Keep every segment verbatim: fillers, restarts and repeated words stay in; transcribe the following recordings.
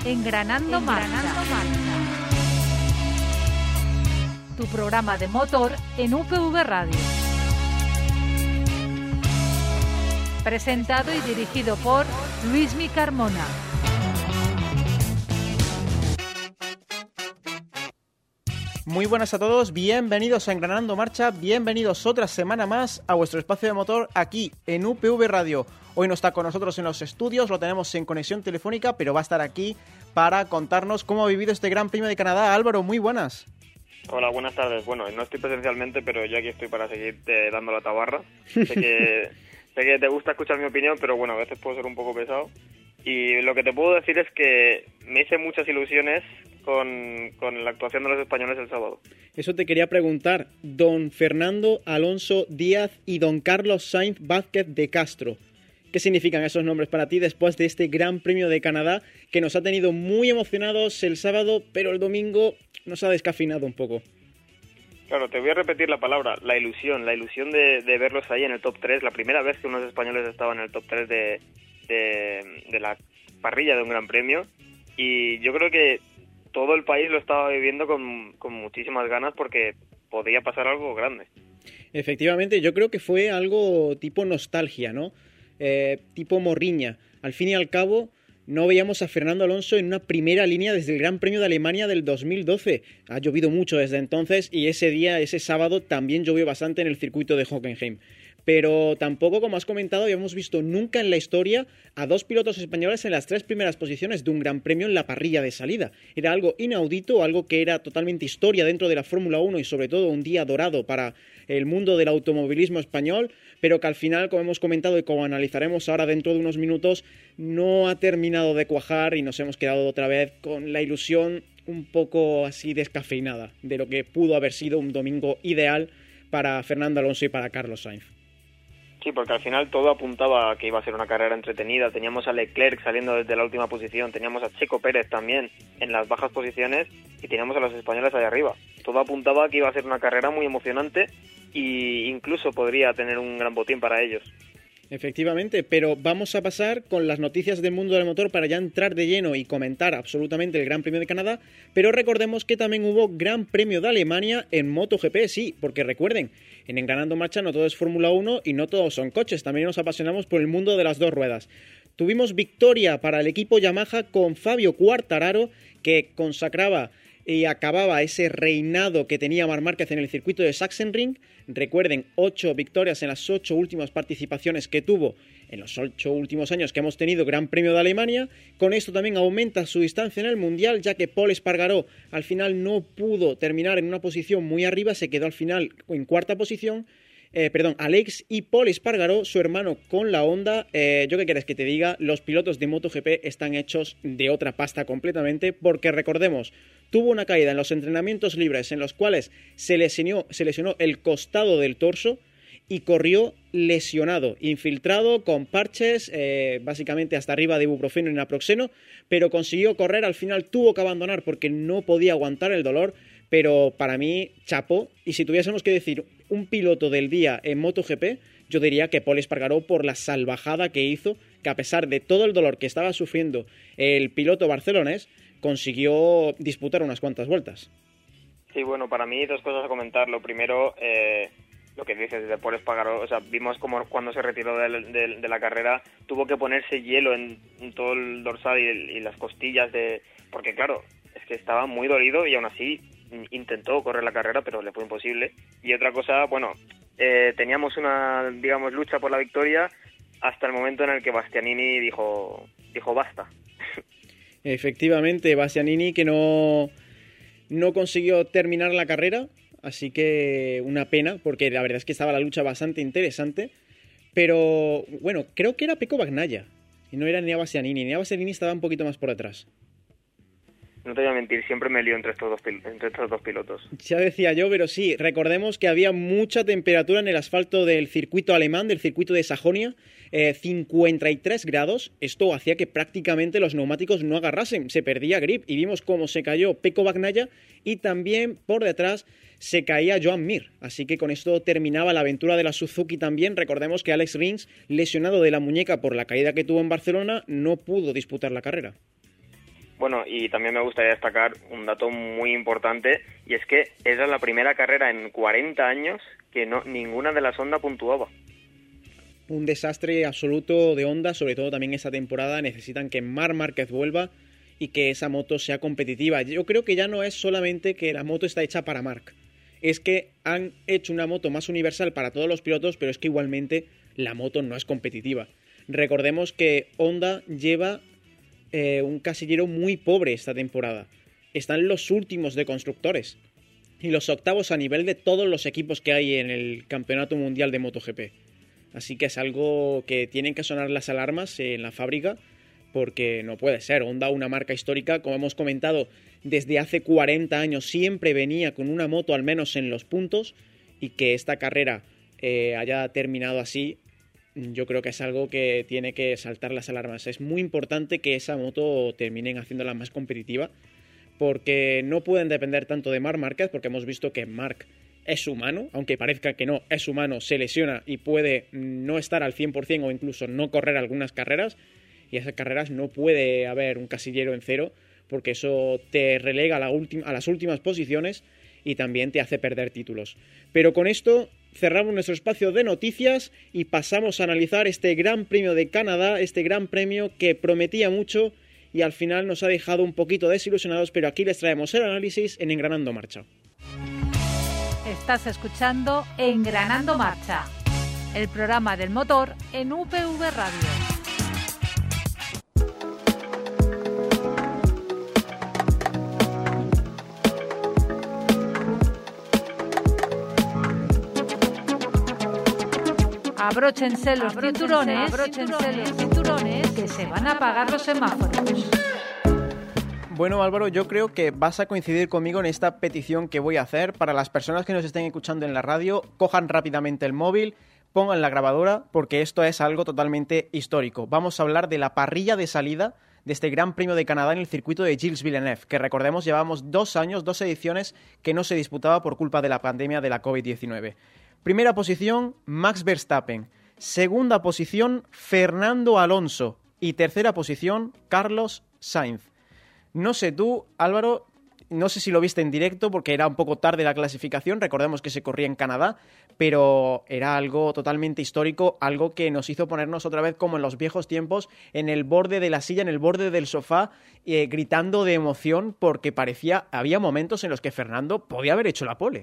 Engranando Marcha. Tu programa de motor en U P V Radio. Presentado y dirigido por Luismi Carmona. Muy buenas a todos, bienvenidos a Engranando Marcha, bienvenidos otra semana más a vuestro espacio de motor aquí en U P V Radio. Hoy no está con nosotros en los estudios, lo tenemos en conexión telefónica, pero va a estar aquí para contarnos cómo ha vivido este Gran Premio de Canadá. Álvaro, muy buenas. Hola, buenas tardes. Bueno, no estoy presencialmente, pero yo aquí estoy para seguirte dando la tabarra. Sé que, sé que te gusta escuchar mi opinión, pero bueno, a veces puedo ser un poco pesado. Y lo que te puedo decir es que me hice muchas ilusiones con, con la actuación de los españoles el sábado. Eso te quería preguntar. Don Fernando Alonso Díaz y don Carlos Sainz Vázquez de Castro. ¿Qué significan esos nombres para ti después de este Gran Premio de Canadá que nos ha tenido muy emocionados el sábado, pero el domingo nos ha descafeinado un poco? Claro, te voy a repetir la palabra, la ilusión, la ilusión de, de verlos ahí en el top tres, la primera vez que unos españoles estaban en el top tres de, de, de la parrilla de un Gran Premio, y yo creo que todo el país lo estaba viviendo con, con muchísimas ganas porque podía pasar algo grande. Efectivamente, yo creo que fue algo tipo nostalgia, ¿no? Eh, tipo morriña. Al fin y al cabo, no veíamos a Fernando Alonso en una primera línea desde el Gran Premio de Alemania del dos mil doce. Ha llovido mucho desde entonces y ese día, ese sábado, también llovió bastante en el circuito de Hockenheim. Pero tampoco, como has comentado, habíamos visto nunca en la historia a dos pilotos españoles en las tres primeras posiciones de un Gran Premio en la parrilla de salida. Era algo inaudito, algo que era totalmente historia dentro de la Fórmula uno y sobre todo un día dorado para el mundo del automovilismo español, pero que al final, como hemos comentado y como analizaremos ahora dentro de unos minutos, no ha terminado de cuajar y nos hemos quedado otra vez con la ilusión un poco así descafeinada de lo que pudo haber sido un domingo ideal para Fernando Alonso y para Carlos Sainz. Sí, porque al final todo apuntaba a que iba a ser una carrera entretenida. Teníamos a Leclerc saliendo desde la última posición, teníamos a Checo Pérez también en las bajas posiciones y teníamos a los españoles ahí arriba. Todo apuntaba a que iba a ser una carrera muy emocionante e incluso podría tener un gran botín para ellos. Efectivamente, pero vamos a pasar con las noticias del mundo del motor para ya entrar de lleno y comentar absolutamente el Gran Premio de Canadá, pero recordemos que también hubo Gran Premio de Alemania en MotoGP, sí, porque recuerden, en Engranando Marcha no todo es Fórmula uno y no todos son coches, también nos apasionamos por el mundo de las dos ruedas. Tuvimos victoria para el equipo Yamaha con Fabio Quartararo, que consacraba y acababa ese reinado que tenía Marc Márquez en el circuito de Sachsenring. Recuerden, ocho victorias en las ocho últimas participaciones que tuvo en los ocho últimos años que hemos tenido Gran Premio de Alemania. Con esto también aumenta su distancia en el Mundial, ya que Pol Espargaró al final no pudo terminar en una posición muy arriba, se quedó al final en cuarta posición. Eh, perdón, Alex y Pol Espargaró, su hermano con la Honda. Eh, yo qué quieres que te diga, los pilotos de MotoGP están hechos de otra pasta completamente, porque recordemos, tuvo una caída en los entrenamientos libres en los cuales se lesionó, se lesionó el costado del torso y corrió lesionado, infiltrado con parches, eh, básicamente hasta arriba de ibuprofeno y naproxeno, pero consiguió correr, al final tuvo que abandonar porque no podía aguantar el dolor. Pero para mí, chapo, y si tuviésemos que decir un piloto del día en MotoGP, yo diría que Pol Espargaró por la salvajada que hizo, que a pesar de todo el dolor que estaba sufriendo el piloto barcelonés, consiguió disputar unas cuantas vueltas. Sí, bueno, para mí dos cosas a comentar. Lo primero, eh, lo que dices de Pol Espargaró, o sea, vimos como cuando se retiró de, de, de la carrera tuvo que ponerse hielo en, en todo el dorsal y, y las costillas, de porque claro, es que estaba muy dolido y aún así intentó correr la carrera, pero le fue imposible. Y otra cosa, bueno, eh, teníamos una, digamos, lucha por la victoria hasta el momento en el que Bastianini dijo, dijo basta. Efectivamente, Bastianini que no, no consiguió terminar la carrera, así que una pena, porque la verdad es que estaba la lucha bastante interesante, pero bueno, creo que era Pecco Bagnaia, y no era ni a Bastianini, ni a Bastianini estaba un poquito más por atrás. No te voy a mentir, siempre me lío entre estos dos, pil- entre estos dos pilotos. Ya decía yo, pero sí, recordemos que había mucha temperatura en el asfalto del circuito alemán, del circuito de Sajonia, eh, cincuenta y tres grados. Esto hacía que prácticamente los neumáticos no agarrasen, se perdía grip y vimos cómo se cayó Pecco Bagnaia y también por detrás se caía Joan Mir. Así que con esto terminaba la aventura de la Suzuki también. Recordemos que Alex Rins, lesionado de la muñeca por la caída que tuvo en Barcelona, no pudo disputar la carrera. Bueno, y también me gustaría destacar un dato muy importante, y es que esa es la primera carrera en cuarenta años que no ninguna de las Honda puntuaba. Un desastre absoluto de Honda, sobre todo también esta temporada. Necesitan que Marc Márquez vuelva y que esa moto sea competitiva. Yo creo que ya no es solamente que la moto está hecha para Marc, es que han hecho una moto más universal para todos los pilotos, pero es que igualmente la moto no es competitiva. Recordemos que Honda lleva eh, un casillero muy pobre esta temporada. Están los últimos de constructores y los octavos a nivel de todos los equipos que hay en el Campeonato Mundial de MotoGP. Así que es algo que tienen que sonar las alarmas en la fábrica, porque no puede ser. Honda, una marca histórica, como hemos comentado, desde hace cuarenta años siempre venía con una moto al menos en los puntos, y que esta carrera eh, haya terminado así, yo creo que es algo que tiene que saltar las alarmas. Es muy importante que esa moto terminen haciéndola más competitiva, porque no pueden depender tanto de Marc Márquez, porque hemos visto que Marc es humano, aunque parezca que no, es humano, se lesiona y puede no estar al cien por ciento o incluso no correr algunas carreras, y esas carreras no puede haber un casillero en cero, porque eso te relega a, la última, a las últimas posiciones y también te hace perder títulos. Pero con esto cerramos nuestro espacio de noticias y pasamos a analizar este Gran Premio de Canadá, este Gran Premio que prometía mucho y al final nos ha dejado un poquito desilusionados, pero aquí les traemos el análisis en Engranando Marcha. Estás escuchando Engranando Marcha, el programa del motor en U P V Radio. Abróchense los cinturones, abróchense los cinturones, que se van a apagar los semáforos. Bueno, Álvaro, yo creo que vas a coincidir conmigo en esta petición que voy a hacer. Para las personas que nos estén escuchando en la radio, cojan rápidamente el móvil, pongan la grabadora, porque esto es algo totalmente histórico. Vamos a hablar de la parrilla de salida de este Gran Premio de Canadá en el circuito de Gilles Villeneuve, que recordemos llevamos dos años, dos ediciones que no se disputaba por culpa de la pandemia de la covid diecinueve. Primera posición, Max Verstappen. Segunda posición, Fernando Alonso. Y tercera posición, Carlos Sainz. No sé tú, Álvaro, no sé si lo viste en directo porque era un poco tarde la clasificación, recordemos que se corría en Canadá, pero era algo totalmente histórico, algo que nos hizo ponernos otra vez como en los viejos tiempos, en el borde de la silla, en el borde del sofá, eh, gritando de emoción, porque parecía, había momentos en los que Fernando podía haber hecho la pole.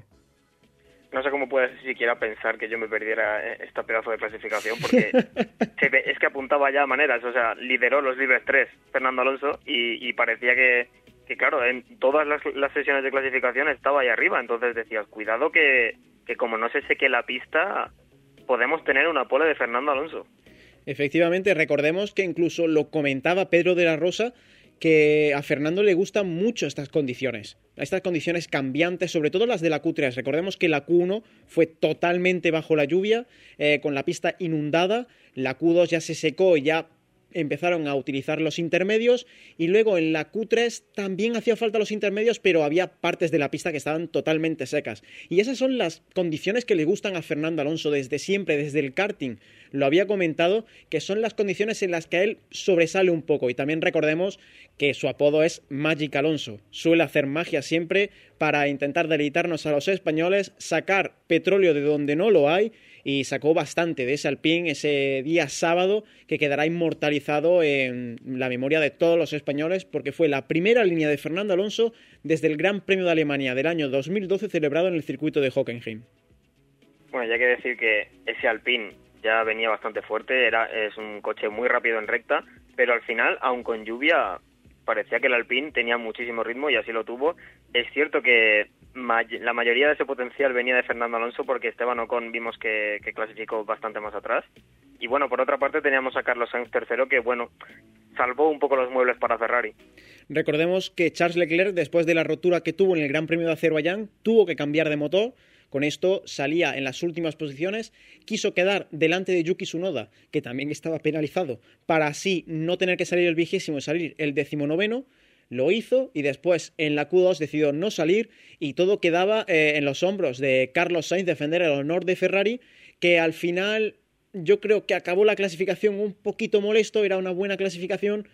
No sé cómo puedes siquiera pensar que yo me perdiera esta pedazo de clasificación, porque se ve, es que apuntaba ya a maneras, o sea, lideró los libres tres Fernando Alonso y, y parecía que, que, claro, en todas las, las sesiones de clasificación estaba ahí arriba, entonces decías, cuidado que, que como no se seque la pista, podemos tener una pole de Fernando Alonso. Efectivamente, recordemos que incluso lo comentaba Pedro de la Rosa, que a Fernando le gustan mucho estas condiciones, estas condiciones cambiantes, sobre todo las de la Q tres. Recordemos que la Q uno fue totalmente bajo la lluvia, eh, con la pista inundada, la Q dos ya se secó y ya empezaron a utilizar los intermedios, y luego en la Q tres también hacía falta los intermedios, pero había partes de la pista que estaban totalmente secas. Y esas son las condiciones que le gustan a Fernando Alonso desde siempre, desde el karting. Lo había comentado, que son las condiciones en las que él sobresale un poco. Y también recordemos que su apodo es Magic Alonso. Suele hacer magia siempre para intentar deleitarnos a los españoles, sacar petróleo de donde no lo hay, y sacó bastante de ese Alpine ese día sábado, que quedará inmortalizado en la memoria de todos los españoles, porque fue la primera línea de Fernando Alonso desde el Gran Premio de Alemania del año dos mil doce, celebrado en el circuito de Hockenheim. Bueno, ya hay que decir que ese Alpine ya venía bastante fuerte, era es un coche muy rápido en recta, pero al final, aun con lluvia, parecía que el Alpine tenía muchísimo ritmo y así lo tuvo. Es cierto que may- la mayoría de ese potencial venía de Fernando Alonso, porque Esteban Ocon vimos que, que clasificó bastante más atrás. Y bueno, por otra parte teníamos a Carlos Sainz tercero, que bueno, salvó un poco los muebles para Ferrari. Recordemos que Charles Leclerc, después de la rotura que tuvo en el Gran Premio de Azerbaiyán, tuvo que cambiar de motor. Con esto salía en las últimas posiciones, quiso quedar delante de Yuki Tsunoda, que también estaba penalizado, para así no tener que salir el vigésimo y salir el decimonoveno. Lo hizo y después en la Q dos decidió no salir, y todo quedaba eh, en los hombros de Carlos Sainz, defender el honor de Ferrari, que al final yo creo que acabó la clasificación un poquito molesto. Era una buena clasificación,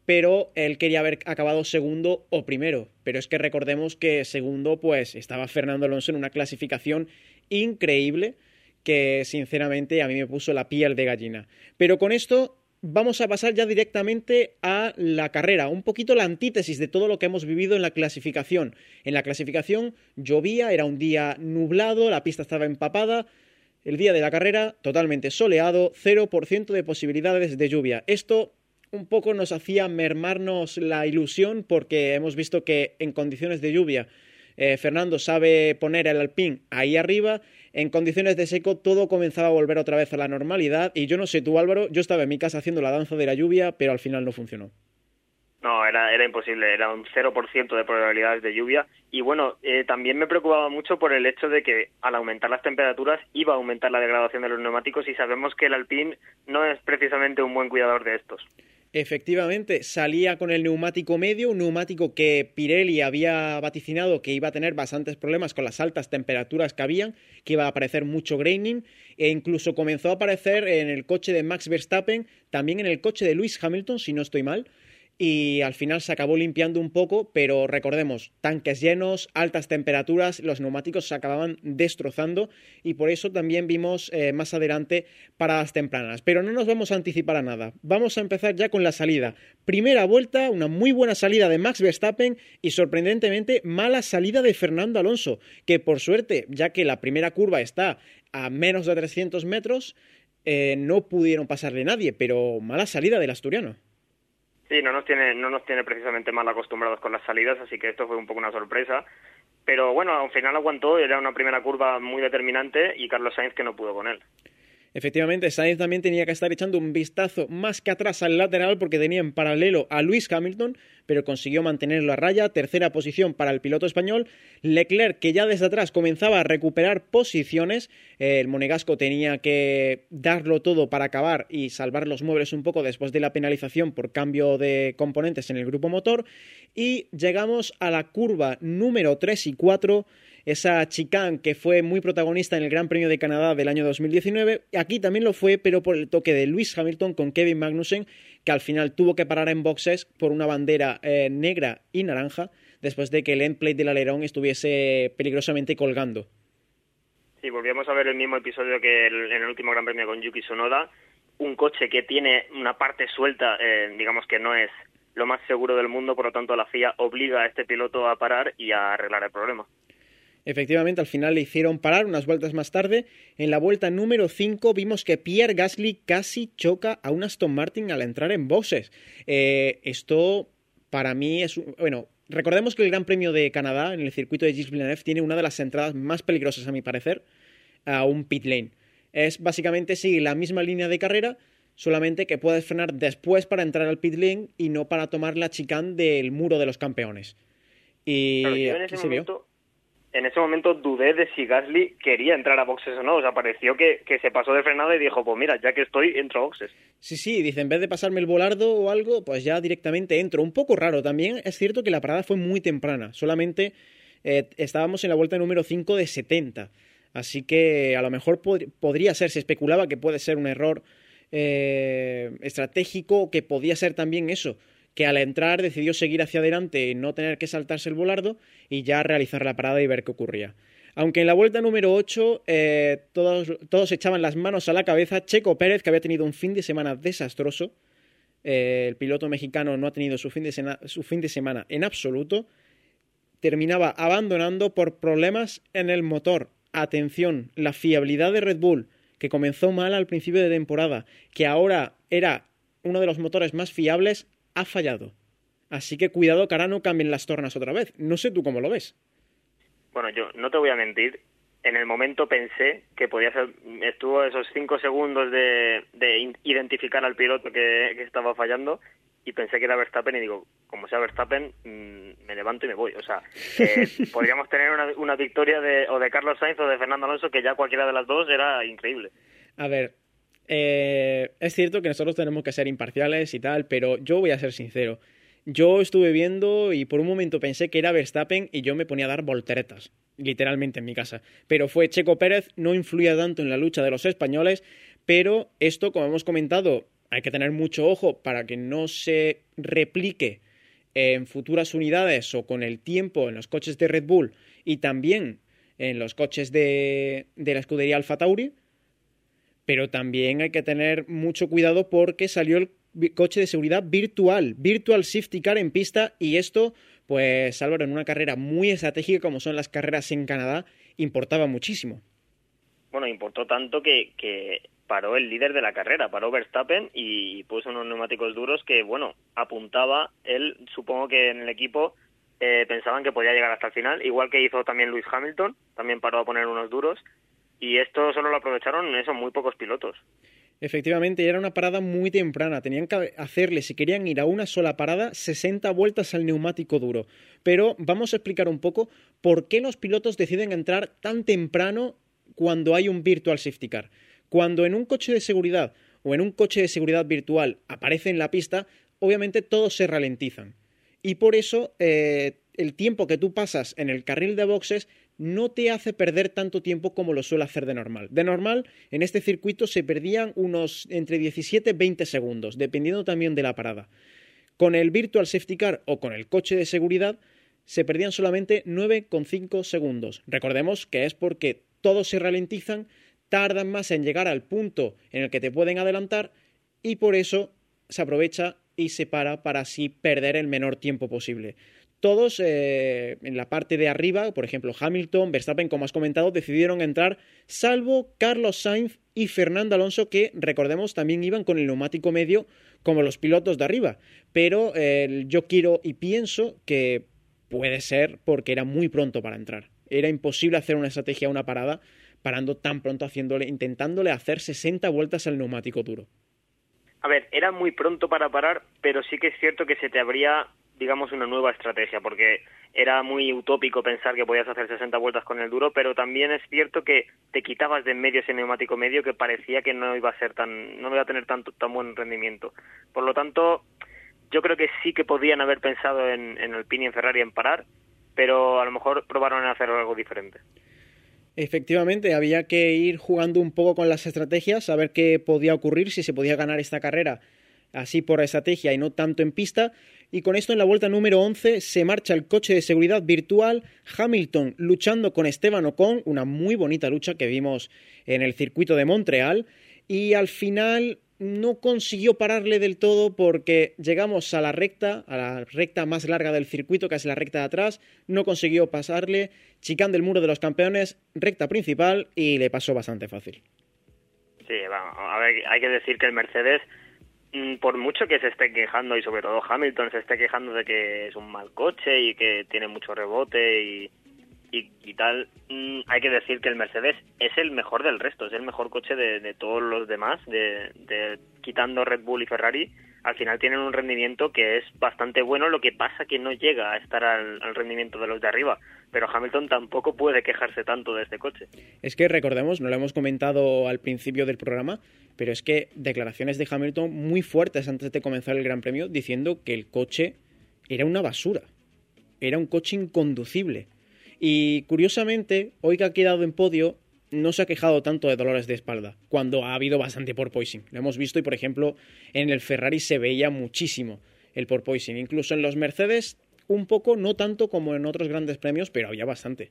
pero él quería haber acabado segundo o primero. Pero es que recordemos que segundo pues estaba Fernando Alonso en una clasificación increíble que sinceramente a mí me puso la piel de gallina. Pero con esto vamos a pasar ya directamente a la carrera, un poquito la antítesis de todo lo que hemos vivido en la clasificación. En la clasificación llovía, era un día nublado, la pista estaba empapada. El día de la carrera, totalmente soleado, cero por ciento de posibilidades de lluvia. Esto un poco nos hacía mermarnos la ilusión porque hemos visto que en condiciones de lluvia eh, Fernando sabe poner el Alpine ahí arriba. En condiciones de seco todo comenzaba a volver otra vez a la normalidad y yo no sé tú, Álvaro, yo estaba en mi casa haciendo la danza de la lluvia, pero al final no funcionó. No, era, era imposible, era un cero por ciento de probabilidades de lluvia y bueno, eh, también me preocupaba mucho por el hecho de que al aumentar las temperaturas iba a aumentar la degradación de los neumáticos y sabemos que el Alpine no es precisamente un buen cuidador de estos. Efectivamente, salía con el neumático medio, un neumático que Pirelli había vaticinado que iba a tener bastantes problemas con las altas temperaturas que habían, que iba a aparecer mucho graining, e incluso comenzó a aparecer en el coche de Max Verstappen, también en el coche de Lewis Hamilton, si no estoy mal, y al final se acabó limpiando un poco, pero recordemos, tanques llenos, altas temperaturas, los neumáticos se acababan destrozando y por eso también vimos eh, más adelante paradas tempranas. Pero no nos vamos a anticipar a nada, vamos a empezar ya con la salida. Primera vuelta, una muy buena salida de Max Verstappen y sorprendentemente mala salida de Fernando Alonso, que por suerte, ya que la primera curva está a menos de trescientos metros, eh, no pudieron pasarle nadie, pero mala salida del asturiano. Sí, no nos tiene no nos tiene precisamente mal acostumbrados con las salidas, así que esto fue un poco una sorpresa. Pero bueno, al final aguantó, era una primera curva muy determinante y Carlos Sainz que no pudo con él. Efectivamente, Sainz también tenía que estar echando un vistazo más que atrás al lateral porque tenía en paralelo a Lewis Hamilton, pero consiguió mantenerlo a raya. Tercera posición para el piloto español. Leclerc, que ya desde atrás comenzaba a recuperar posiciones. El monegasco tenía que darlo todo para acabar y salvar los muebles un poco después de la penalización por cambio de componentes en el grupo motor. Y llegamos a la curva número tres y cuatro. Esa chicane que fue muy protagonista en el Gran Premio de Canadá del año dos mil diecinueve, aquí también lo fue, pero por el toque de Lewis Hamilton con Kevin Magnussen, que al final tuvo que parar en boxes por una bandera eh, negra y naranja, después de que el end plate del alerón estuviese peligrosamente colgando. Sí, volvíamos a ver el mismo episodio que el, en el último Gran Premio con Yuki Tsunoda, un coche que tiene una parte suelta, eh, digamos que no es lo más seguro del mundo, por lo tanto la F I A obliga a este piloto a parar y a arreglar el problema. Efectivamente, al final le hicieron parar unas vueltas más tarde. En la vuelta número cinco vimos que Pierre Gasly casi choca a un Aston Martin al entrar en boxes. Eh, esto para mí es... Bueno, recordemos que el Gran Premio de Canadá, en el circuito de Gilles Villeneuve, tiene una de las entradas más peligrosas, a mi parecer, a un pit lane. Es básicamente seguir la misma línea de carrera, solamente que puedes frenar después para entrar al pit lane y no para tomar la chicane del muro de los campeones. Y claro, yo en ese aquí se momento... vio. En ese momento dudé de si Gasly quería entrar a boxes o no. O sea, pareció que, que se pasó de frenada y dijo, pues mira, ya que estoy, entro a boxes. Sí, sí, dice, en vez de pasarme el volardo o algo, pues ya directamente entro. Un poco raro también. Es cierto que la parada fue muy temprana. Solamente eh, estábamos en la vuelta número cinco de setenta. Así que a lo mejor pod- podría ser, se especulaba que puede ser un error eh, estratégico, que podía ser también eso, que al entrar decidió seguir hacia adelante y no tener que saltarse el volardo y ya realizar la parada y ver qué ocurría. Aunque en la vuelta número ocho eh, todos, todos echaban las manos a la cabeza, Checo Pérez, que había tenido un fin de semana desastroso, eh, el piloto mexicano no ha tenido su fin de, sena, su fin de semana en absoluto, terminaba abandonando por problemas en el motor. Atención, la fiabilidad de Red Bull, que comenzó mal al principio de temporada, que ahora era uno de los motores más fiables, ha fallado. Así que cuidado que ahora no cambien las tornas otra vez. No sé tú cómo lo ves. Bueno, yo no te voy a mentir. En el momento pensé que podía ser... Estuvo esos cinco segundos de, de identificar al piloto que, que estaba fallando y pensé que era Verstappen y digo, como sea Verstappen, mmm, me levanto y me voy. O sea, eh, podríamos tener una, una victoria de, o de Carlos Sainz o de Fernando Alonso, que ya cualquiera de las dos era increíble. A ver... Eh, es cierto que nosotros tenemos que ser imparciales y tal, pero yo voy a ser sincero. Yo estuve viendo y por un momento pensé que era Verstappen y yo me ponía a dar volteretas, literalmente en mi casa. Pero fue Checo Pérez, no influía tanto en la lucha de los españoles, pero esto, como hemos comentado hay que tener mucho ojo para que no se replique en futuras unidades o con el tiempo en los coches de Red Bull y también en los coches de, de la escudería AlphaTauri, pero también hay que tener mucho cuidado porque salió el coche de seguridad virtual, Virtual Safety Car en pista, y esto, pues Álvaro, en una carrera muy estratégica como son las carreras en Canadá, importaba muchísimo. Bueno, importó tanto que, que paró el líder de la carrera, paró Verstappen y puso unos neumáticos duros que, bueno, apuntaba, él, supongo que en el equipo eh, pensaban que podía llegar hasta el final, igual que hizo también Lewis Hamilton, también paró a poner unos duros, y esto solo lo aprovecharon esos muy pocos pilotos. Efectivamente, era una parada muy temprana. Tenían que hacerle, si querían ir a una sola parada, sesenta vueltas al neumático duro. Pero vamos a explicar un poco por qué los pilotos deciden entrar tan temprano cuando hay un Virtual Safety Car. Cuando en un coche de seguridad o en un coche de seguridad virtual aparece en la pista, obviamente todos se ralentizan. Y por eso eh, el tiempo que tú pasas en el carril de boxes no te hace perder tanto tiempo como lo suele hacer de normal. De normal, en este circuito se perdían unos entre diecisiete y veinte segundos, dependiendo también de la parada. Con el Virtual Safety Car o con el coche de seguridad se perdían solamente nueve coma cinco segundos. Recordemos que es porque todos se ralentizan, tardan más en llegar al punto en el que te pueden adelantar y por eso se aprovecha y se para para así perder el menor tiempo posible. Todos eh, en la parte de arriba, por ejemplo Hamilton, Verstappen, como has comentado, decidieron entrar, salvo Carlos Sainz y Fernando Alonso, que recordemos también iban con el neumático medio como los pilotos de arriba. Pero eh, yo quiero y pienso que puede ser porque era muy pronto para entrar. Era imposible hacer una estrategia, una parada, parando tan pronto, haciéndole, intentándole hacer sesenta vueltas al neumático duro. A ver, era muy pronto para parar, pero sí que es cierto que se te abría, digamos, una nueva estrategia, porque era muy utópico pensar que podías hacer sesenta vueltas con el duro, pero también es cierto que te quitabas de en medio ese neumático medio que parecía que no iba a ser tan, no iba a tener tanto, tan buen rendimiento. Por lo tanto, yo creo que sí que podían haber pensado en, en Alpine y en Ferrari en parar, pero a lo mejor probaron en hacer algo diferente. Efectivamente, había que ir jugando un poco con las estrategias, a ver qué podía ocurrir, si se podía ganar esta carrera así por estrategia y no tanto en pista. Y con esto en la vuelta número once se marcha el coche de seguridad virtual, Hamilton luchando con Esteban Ocon, una muy bonita lucha que vimos en el circuito de Montreal, y al final no consiguió pararle del todo porque llegamos a la recta, a la recta más larga del circuito, que es la recta de atrás, no consiguió pasarle, chicane del muro de los campeones, recta principal, y le pasó bastante fácil. Sí, vamos, a ver, hay que decir que el Mercedes, por mucho que se esté quejando, y sobre todo Hamilton se esté quejando de que es un mal coche y que tiene mucho rebote y, y, y tal, hay que decir que el Mercedes es el mejor del resto, es el mejor coche de, de todos los demás, de, de quitando Red Bull y Ferrari. Al final tienen un rendimiento que es bastante bueno, lo que pasa que no llega a estar al, al rendimiento de los de arriba, pero Hamilton tampoco puede quejarse tanto de este coche. Es que recordemos, no lo hemos comentado al principio del programa, pero es que declaraciones de Hamilton muy fuertes antes de comenzar el Gran Premio diciendo que el coche era una basura, era un coche inconducible. Y curiosamente, hoy que ha quedado en podio, no se ha quejado tanto de dolores de espalda, cuando ha habido bastante porpoising. Lo hemos visto y, por ejemplo, en el Ferrari se veía muchísimo el porpoising. Incluso en los Mercedes, un poco, no tanto como en otros grandes premios, pero había bastante.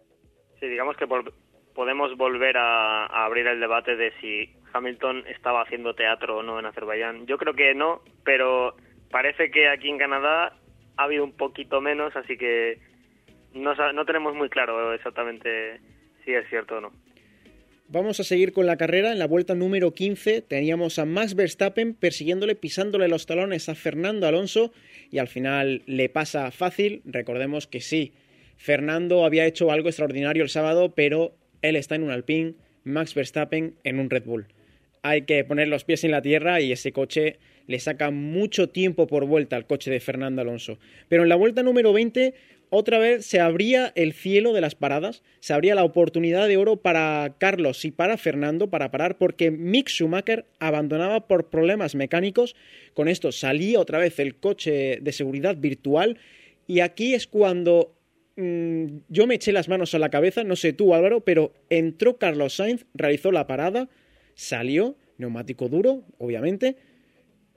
Sí, digamos que por, podemos volver a, a abrir el debate de si Hamilton estaba haciendo teatro o no en Azerbaiyán. Yo creo que no, pero parece que aquí en Canadá ha habido un poquito menos, así que no, no tenemos muy claro exactamente si es cierto o no. Vamos a seguir con la carrera. En la vuelta número quince teníamos a Max Verstappen persiguiéndole, pisándole los talones a Fernando Alonso y al final le pasa fácil. Recordemos que sí, Fernando había hecho algo extraordinario el sábado, pero él está en un Alpine, Max Verstappen en un Red Bull. Hay que poner los pies en la tierra y ese coche le saca mucho tiempo por vuelta al coche de Fernando Alonso. Pero en la vuelta número veinte otra vez se abría el cielo de las paradas, se abría la oportunidad de oro para Carlos y para Fernando para parar porque Mick Schumacher abandonaba por problemas mecánicos. Con esto salía otra vez el coche de seguridad virtual y aquí es cuando mmm, yo me eché las manos a la cabeza, no sé tú Álvaro, pero entró Carlos Sainz, realizó la parada, salió, neumático duro, obviamente,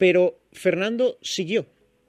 pero Fernando siguió.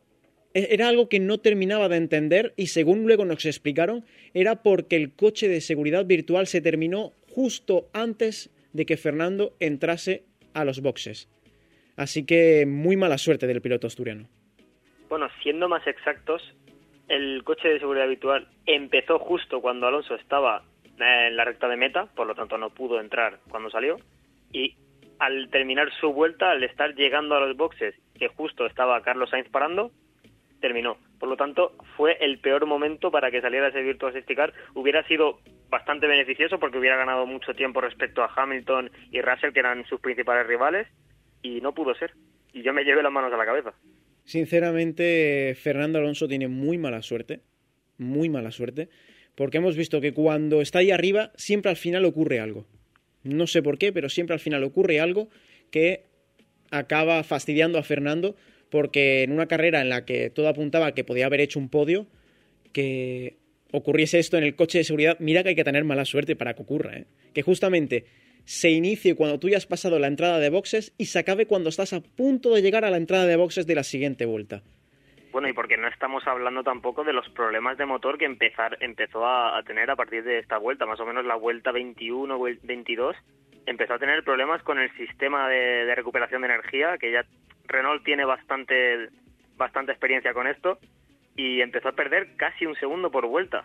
Era algo que no terminaba de entender y según luego nos explicaron, era porque el coche de seguridad virtual se terminó justo antes de que Fernando entrase a los boxes. Así que muy mala suerte del piloto asturiano. Bueno, siendo más exactos, el coche de seguridad virtual empezó justo cuando Alonso estaba en la recta de meta, por lo tanto no pudo entrar cuando salió, y al terminar su vuelta, al estar llegando a los boxes, que justo estaba Carlos Sainz parando, terminó. Por lo tanto, fue el peor momento para que saliera ese Virtual Safety Car. Hubiera sido bastante beneficioso porque hubiera ganado mucho tiempo respecto a Hamilton y Russell, que eran sus principales rivales, y no pudo ser. Y yo me llevé las manos a la cabeza. Sinceramente, Fernando Alonso tiene muy mala suerte, muy mala suerte, porque hemos visto que cuando está ahí arriba, siempre al final ocurre algo. No sé por qué, pero siempre al final ocurre algo que acaba fastidiando a Fernando, porque en una carrera en la que todo apuntaba a que podía haber hecho un podio, que ocurriese esto en el coche de seguridad, mira que hay que tener mala suerte para que ocurra, ¿eh? Que justamente se inicie cuando tú ya has pasado la entrada de boxes y se acabe cuando estás a punto de llegar a la entrada de boxes de la siguiente vuelta. Bueno, y porque no estamos hablando tampoco de los problemas de motor que empezar, empezó a, a tener a partir de esta vuelta, más o menos la vuelta veintiuno o veintidós, empezó a tener problemas con el sistema de, de recuperación de energía, que ya Renault tiene bastante, bastante experiencia con esto, y empezó a perder casi un segundo por vuelta.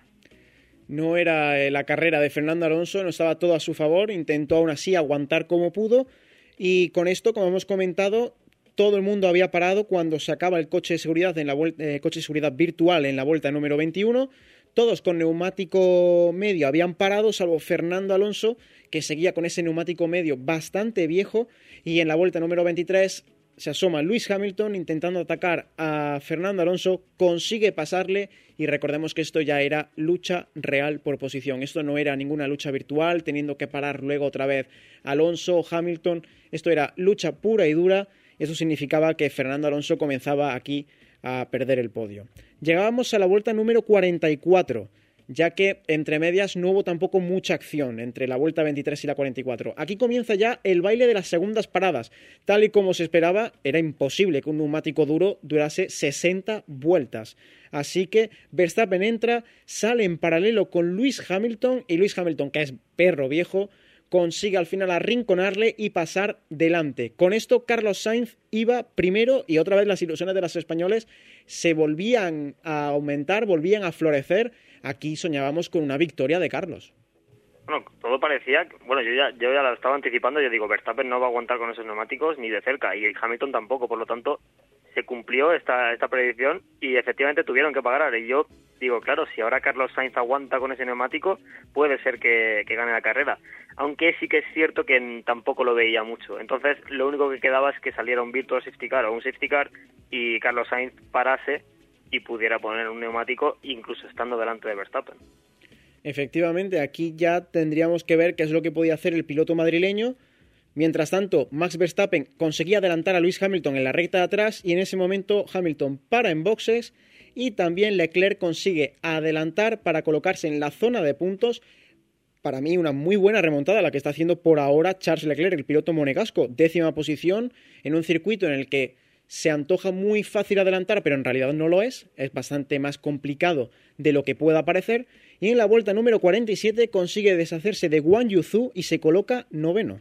No era eh, la carrera de Fernando Alonso, no estaba todo a su favor, intentó aún así aguantar como pudo, y con esto, como hemos comentado, todo el mundo había parado cuando se acaba el coche de seguridad en la vuelta, eh, coche de seguridad virtual en la vuelta número veintiuno. Todos con neumático medio habían parado, salvo Fernando Alonso, que seguía con ese neumático medio bastante viejo, y en la vuelta número veintitrés se asoma Lewis Hamilton intentando atacar a Fernando Alonso, consigue pasarle, y recordemos que esto ya era lucha real por posición. Esto no era ninguna lucha virtual, teniendo que parar luego otra vez Alonso, Hamilton. Esto era lucha pura y dura. Eso significaba que Fernando Alonso comenzaba aquí a perder el podio. Llegábamos a la vuelta número cuarenta y cuatro, ya que entre medias no hubo tampoco mucha acción entre la vuelta veintitrés y la cuarenta y cuatro. Aquí comienza ya el baile de las segundas paradas. Tal y como se esperaba, era imposible que un neumático duro durase sesenta vueltas. Así que Verstappen entra, sale en paralelo con Lewis Hamilton, y Lewis Hamilton, que es perro viejo, consigue al final arrinconarle y pasar delante. Con esto Carlos Sainz iba primero, y otra vez las ilusiones de los españoles se volvían a aumentar, volvían a florecer. Aquí soñábamos con una victoria de Carlos. Bueno, todo parecía, bueno, yo ya, yo ya lo estaba anticipando, yo digo, Verstappen no va a aguantar con esos neumáticos ni de cerca, y Hamilton tampoco, por lo tanto se cumplió esta, esta predicción y efectivamente tuvieron que pagar. Y yo digo, claro, si ahora Carlos Sainz aguanta con ese neumático, puede ser que, que gane la carrera, aunque sí que es cierto que tampoco lo veía mucho. Entonces lo único que quedaba es que saliera un Virtual Safety Car o un Safety Car y Carlos Sainz parase y pudiera poner un neumático incluso estando delante de Verstappen. Efectivamente, aquí ya tendríamos que ver qué es lo que podía hacer el piloto madrileño. Mientras tanto, Max Verstappen conseguía adelantar a Lewis Hamilton en la recta de atrás, y en ese momento Hamilton para en boxes, y también Leclerc consigue adelantar para colocarse en la zona de puntos. Para mí una muy buena remontada la que está haciendo por ahora Charles Leclerc, el piloto monegasco, décima posición en un circuito en el que se antoja muy fácil adelantar, pero en realidad no lo es, es bastante más complicado de lo que pueda parecer, y en la vuelta número cuarenta y siete consigue deshacerse de Guan Yu Zhou y se coloca noveno.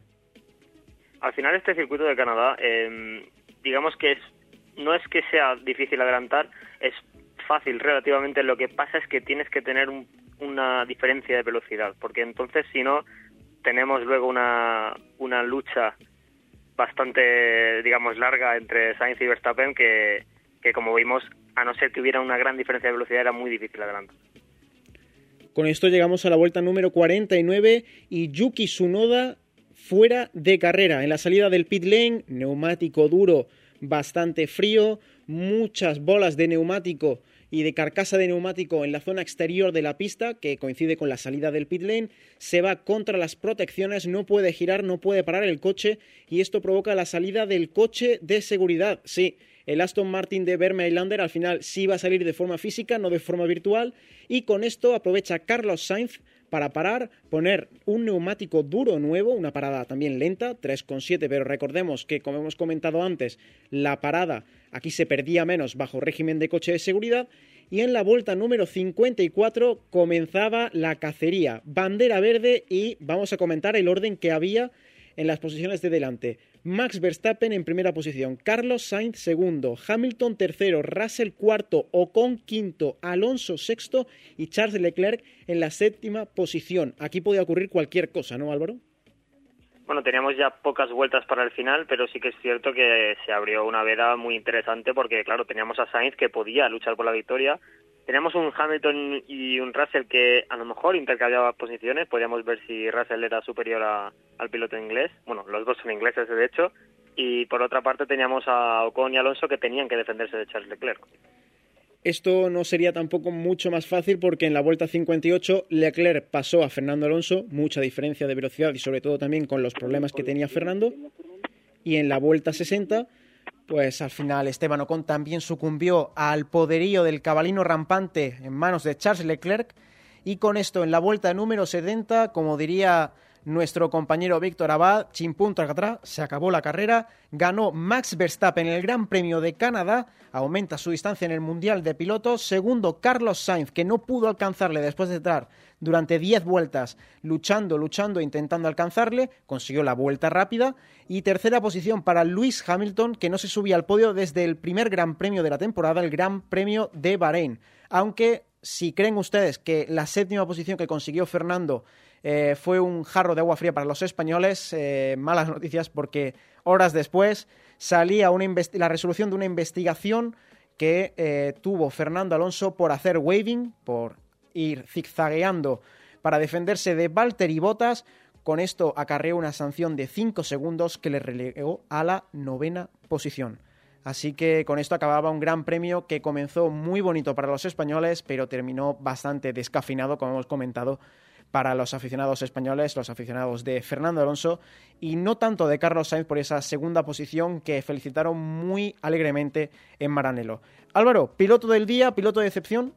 Al final este circuito de Canadá, eh, digamos que es, no es que sea difícil adelantar, es fácil relativamente. Lo que pasa es que tienes que tener un, una diferencia de velocidad, porque entonces si no tenemos luego una, una lucha bastante, digamos, larga entre Sainz y Verstappen que, que como vimos, a no ser que hubiera una gran diferencia de velocidad, era muy difícil adelantar. Con esto llegamos a la vuelta número cuarenta y nueve y Yuki Tsunoda fuera de carrera. En la salida del pit lane, neumático duro bastante frío, muchas bolas de neumático y de carcasa de neumático en la zona exterior de la pista, que coincide con la salida del pit lane, se va contra las protecciones, no puede girar, no puede parar el coche, y esto provoca la salida del coche de seguridad. Sí, el Aston Martin de Berme Highlander al final sí va a salir de forma física, no de forma virtual, y con esto aprovecha Carlos Sainz para parar, poner un neumático duro nuevo, una parada también lenta, tres coma siete, pero recordemos que, como hemos comentado antes, la parada aquí se perdía menos bajo régimen de coche de seguridad, y en la vuelta número cincuenta y cuatro comenzaba la cacería, bandera verde, y vamos a comentar el orden que había en las posiciones de delante. Max Verstappen en primera posición, Carlos Sainz segundo, Hamilton tercero, Russell cuarto, Ocon quinto, Alonso sexto y Charles Leclerc en la séptima posición. Aquí podía ocurrir cualquier cosa, ¿no, Álvaro? Bueno, teníamos ya pocas vueltas para el final, pero sí que es cierto que se abrió una veda muy interesante porque, claro, teníamos a Sainz que podía luchar por la victoria. Teníamos un Hamilton y un Russell que a lo mejor intercambiaban posiciones. Podíamos ver si Russell era superior a, al piloto inglés. Bueno, los dos son ingleses, de hecho. Y por otra parte teníamos a Ocon y Alonso que tenían que defenderse de Charles Leclerc. Esto no sería tampoco mucho más fácil porque en la vuelta cincuenta y ocho Leclerc pasó a Fernando Alonso, mucha diferencia de velocidad y sobre todo también con los problemas que tenía Fernando. Y en la vuelta sesenta, pues al final Esteban Ocon también sucumbió al poderío del cabalino rampante en manos de Charles Leclerc. Y con esto, en la vuelta número setenta, como diría nuestro compañero Víctor Abad, chimpún tracatrá, se acabó la carrera, ganó Max Verstappen en el Gran Premio de Canadá, aumenta su distancia en el Mundial de Pilotos, segundo Carlos Sainz, que no pudo alcanzarle después de estar durante diez vueltas luchando, luchando, intentando alcanzarle, consiguió la vuelta rápida, y tercera posición para Lewis Hamilton, que no se subía al podio desde el primer Gran Premio de la temporada, el Gran Premio de Bahrein, aunque si creen ustedes que la séptima posición que consiguió Fernando Eh, fue un jarro de agua fría para los españoles, eh, malas noticias porque horas después salía una investi- la resolución de una investigación que eh, tuvo Fernando Alonso por hacer waving, por ir zigzagueando para defenderse de Valtteri Bottas. Con esto acarreó una sanción de cinco segundos que le relegó a la novena posición. Así que con esto acababa un gran premio que comenzó muy bonito para los españoles, pero terminó bastante descafeinado, como hemos comentado, para los aficionados españoles, los aficionados de Fernando Alonso, y no tanto de Carlos Sainz por esa segunda posición que felicitaron muy alegremente en Maranello. Álvaro, piloto del día, piloto de excepción.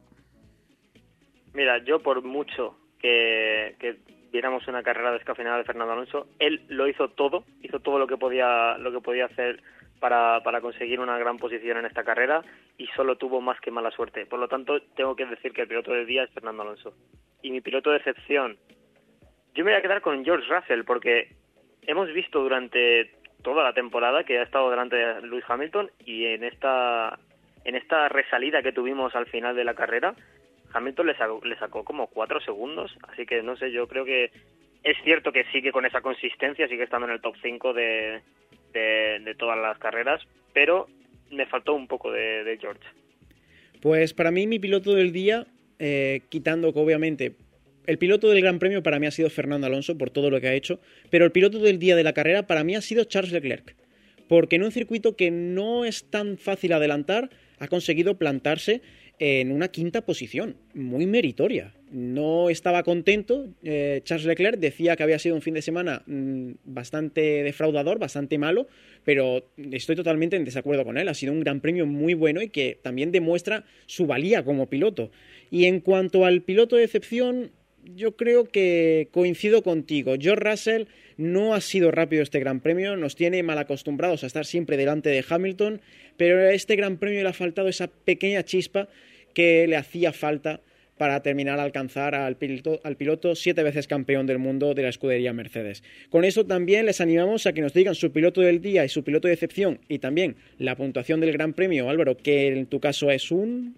Mira, yo por mucho que, que viéramos una carrera descafeinada de Fernando Alonso, él lo hizo todo, hizo todo lo que podía, lo que podía hacer para, para conseguir una gran posición en esta carrera y solo tuvo más que mala suerte. Por lo tanto, tengo que decir que el piloto del día es Fernando Alonso. Y mi piloto de excepción, yo me voy a quedar con George Russell porque hemos visto durante toda la temporada que ha estado delante de Lewis Hamilton y en esta en esta resalida que tuvimos al final de la carrera, Hamilton le sacó, le sacó como cuatro segundos, así que no sé, yo creo que es cierto que sigue con esa consistencia, sigue estando en el top cinco de, de, de todas las carreras, pero me faltó un poco de, de George. Pues para mí mi piloto del día, eh, quitando que obviamente el piloto del Gran Premio para mí ha sido Fernando Alonso por todo lo que ha hecho, pero el piloto del día de la carrera para mí ha sido Charles Leclerc, porque en un circuito que no es tan fácil adelantar ha conseguido plantarse en una quinta posición, muy meritoria. No estaba contento, eh, Charles Leclerc decía que había sido un fin de semana mmm, bastante defraudador, bastante malo, pero estoy totalmente en desacuerdo con él. Ha sido un gran premio muy bueno y que también demuestra su valía como piloto. Y en cuanto al piloto de excepción, yo creo que coincido contigo. George Russell no ha sido rápido este Gran Premio, nos tiene mal acostumbrados a estar siempre delante de Hamilton, pero a este Gran Premio le ha faltado esa pequeña chispa que le hacía falta para terminar a alcanzar al piloto, al piloto siete veces campeón del mundo de la escudería Mercedes. Con eso también les animamos a que nos digan su piloto del día y su piloto de excepción y también la puntuación del Gran Premio, Álvaro, que en tu caso es un...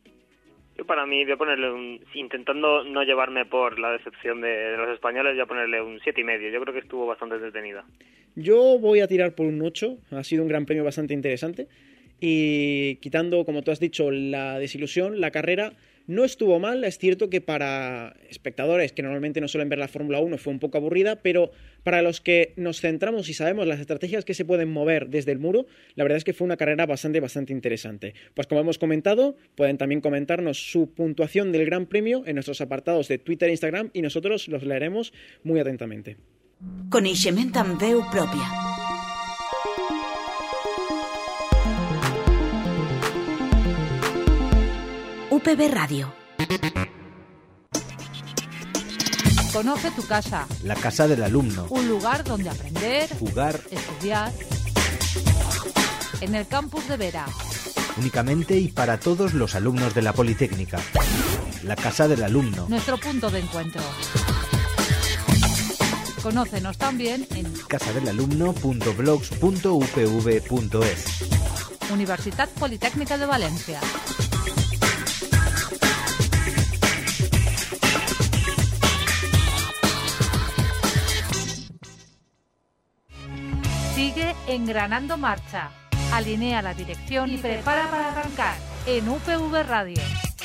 Yo para mí voy a ponerle un... Intentando no llevarme por la decepción de, de los españoles, voy a ponerle un siete y medio. Yo creo que estuvo bastante entretenida. Yo voy a tirar por un ocho. Ha sido un Gran Premio bastante interesante. Y quitando, como tú has dicho, la desilusión, la carrera no estuvo mal. Es cierto que para espectadores que normalmente no suelen ver la Fórmula uno fue un poco aburrida, pero para los que nos centramos y sabemos las estrategias que se pueden mover desde el muro, la verdad es que fue una carrera bastante, bastante interesante. Pues como hemos comentado, pueden también comentarnos su puntuación del Gran Premio en nuestros apartados de Twitter e Instagram y nosotros los leeremos muy atentamente. Coneixement amb veu pròpia. U P B Ràdio. Conoce tu casa. La casa del alumno. Un lugar donde aprender, jugar, estudiar. En el campus de Vera. Únicamente y para todos los alumnos de la Politécnica. La casa del alumno. Nuestro punto de encuentro. Conócenos también en casadelalumno punto blogs punto u p v punto es. Universidad Politécnica de Valencia. Sigue engranando marcha. Alinea la dirección y prepara para arrancar en U P V Radio.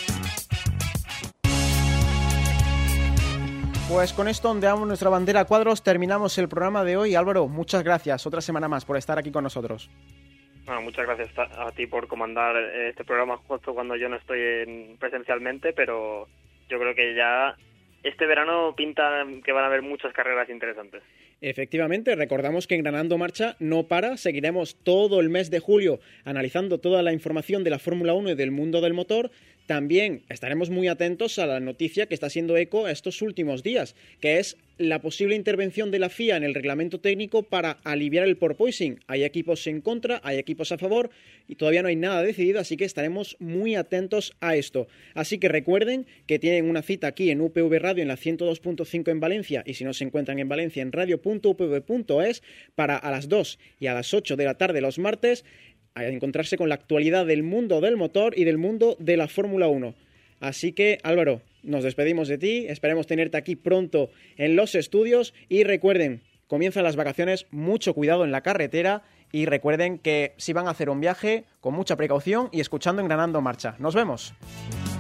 Pues con esto ondeamos nuestra bandera a cuadros, terminamos el programa de hoy. Álvaro, muchas gracias, otra semana más por estar aquí con nosotros. Bueno, muchas gracias a ti por comandar este programa justo cuando yo no estoy en, presencialmente, pero yo creo que ya este verano pinta que van a haber muchas carreras interesantes. Efectivamente, recordamos que Engranando Marcha no para, seguiremos todo el mes de julio analizando toda la información de la Fórmula uno y del mundo del motor. También estaremos muy atentos a la noticia que está haciendo eco estos últimos días, que es la posible intervención de la F I A en el reglamento técnico para aliviar el porpoising. Hay equipos en contra, hay equipos a favor y todavía no hay nada decidido, así que estaremos muy atentos a esto. Así que recuerden que tienen una cita aquí en U P V Radio en la ciento dos punto cinco en Valencia y si no se encuentran en Valencia en radio punto u p v punto es para a las dos y a las ocho de la tarde los martes a encontrarse con la actualidad del mundo del motor y del mundo de la Fórmula uno. Así que, Álvaro, nos despedimos de ti, esperemos tenerte aquí pronto en los estudios y recuerden, comienzan las vacaciones, mucho cuidado en la carretera y recuerden que si van a hacer un viaje, con mucha precaución y escuchando Engranando Marcha. ¡Nos vemos!